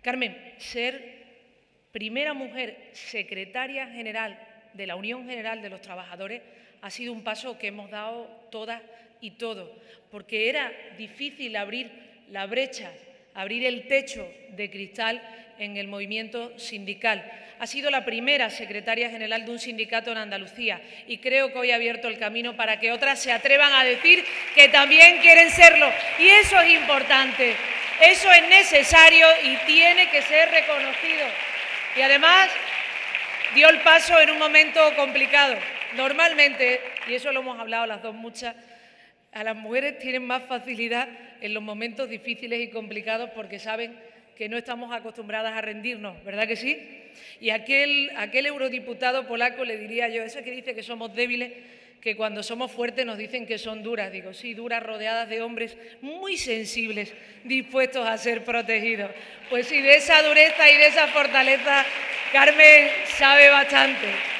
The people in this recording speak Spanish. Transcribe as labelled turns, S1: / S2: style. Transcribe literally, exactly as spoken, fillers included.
S1: Carmen, ser primera mujer secretaria general de la Unión General de los Trabajadores ha sido un paso que hemos dado todas y todos, porque era difícil abrir la brecha, abrir el techo de cristal en el movimiento sindical. Ha sido la primera secretaria general de un sindicato en Andalucía y creo que hoy ha abierto el camino para que otras se atrevan a decir que también quieren serlo. Y eso es importante, eso es necesario y tiene que ser reconocido. Y además dio el paso en un momento complicado. Normalmente, y eso lo hemos hablado las dos muchas, a las mujeres tienen más facilidad en los momentos difíciles y complicados porque saben que no estamos acostumbradas a rendirnos, ¿verdad que sí? Y aquel, aquel eurodiputado polaco le diría yo, eso que dice que somos débiles, que cuando somos fuertes nos dicen que son duras. Digo, sí, duras, rodeadas de hombres muy sensibles, dispuestos a ser protegidos. Pues sí, de esa dureza y de esa fortaleza, Carmen sabe bastante.